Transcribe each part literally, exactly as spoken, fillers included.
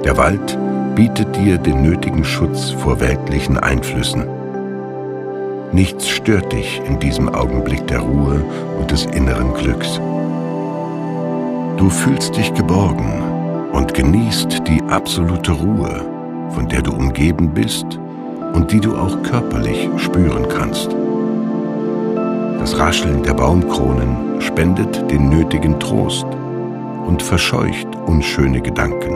Der Wald bietet dir den nötigen Schutz vor weltlichen Einflüssen. Nichts stört dich in diesem Augenblick der Ruhe und des inneren Glücks. Du fühlst dich geborgen und genießt die absolute Ruhe, von der du umgeben bist und die du auch körperlich spüren kannst. Das Rascheln der Baumkronen spendet den nötigen Trost und verscheucht unschöne Gedanken.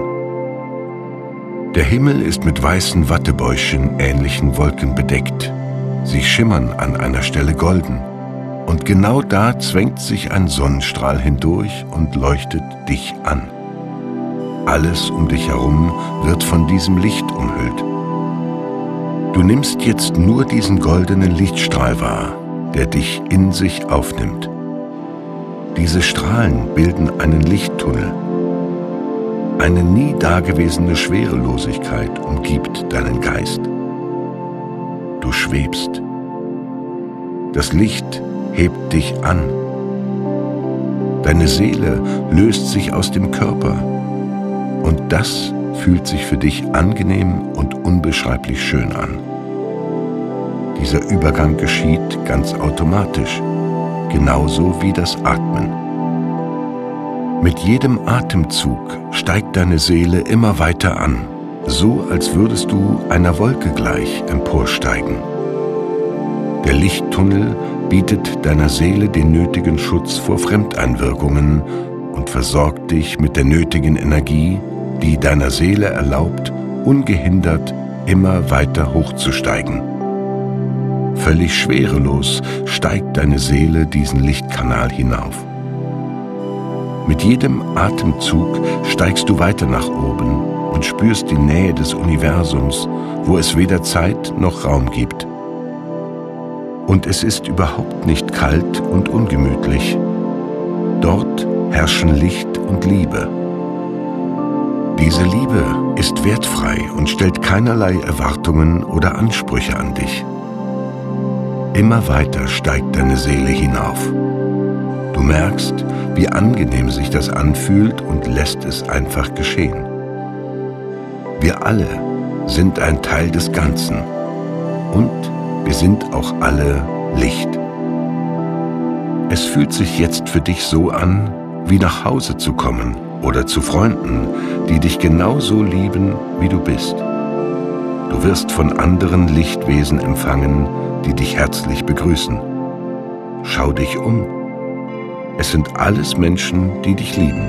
Der Himmel ist mit weißen Wattebäuschen ähnlichen Wolken bedeckt. Sie schimmern an einer Stelle golden. Und genau da zwängt sich ein Sonnenstrahl hindurch und leuchtet dich an. Alles um dich herum wird von diesem Licht umhüllt. Du nimmst jetzt nur diesen goldenen Lichtstrahl wahr, der dich in sich aufnimmt. Diese Strahlen bilden einen Lichttunnel. Eine nie dagewesene Schwerelosigkeit umgibt deinen Geist. Du schwebst. Das Licht hebt dich an. Deine Seele löst sich aus dem Körper. Und das fühlt sich für dich angenehm und unbeschreiblich schön an. Dieser Übergang geschieht ganz automatisch, genauso wie das Atmen. Mit jedem Atemzug steigt deine Seele immer weiter an, so als würdest du einer Wolke gleich emporsteigen. Der Lichttunnel bietet deiner Seele den nötigen Schutz vor Fremdeinwirkungen und versorgt dich mit der nötigen Energie, die deiner Seele erlaubt, ungehindert immer weiter hochzusteigen. Völlig schwerelos steigt deine Seele diesen Lichtkanal hinauf. Mit jedem Atemzug steigst du weiter nach oben und spürst die Nähe des Universums, wo es weder Zeit noch Raum gibt. Und es ist überhaupt nicht kalt und ungemütlich. Dort herrschen Licht und Liebe. Diese Liebe ist wertfrei und stellt keinerlei Erwartungen oder Ansprüche an dich. Immer weiter steigt deine Seele hinauf. Du merkst, wie angenehm sich das anfühlt und lässt es einfach geschehen. Wir alle sind ein Teil des Ganzen und wir sind auch alle Licht. Es fühlt sich jetzt für dich so an, wie nach Hause zu kommen oder zu Freunden, die dich genauso lieben, wie du bist. Du wirst von anderen Lichtwesen empfangen, die dich herzlich begrüßen. Schau dich um. Es sind alles Menschen, die dich lieben.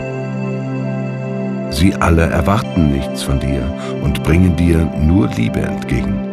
Sie alle erwarten nichts von dir und bringen dir nur Liebe entgegen.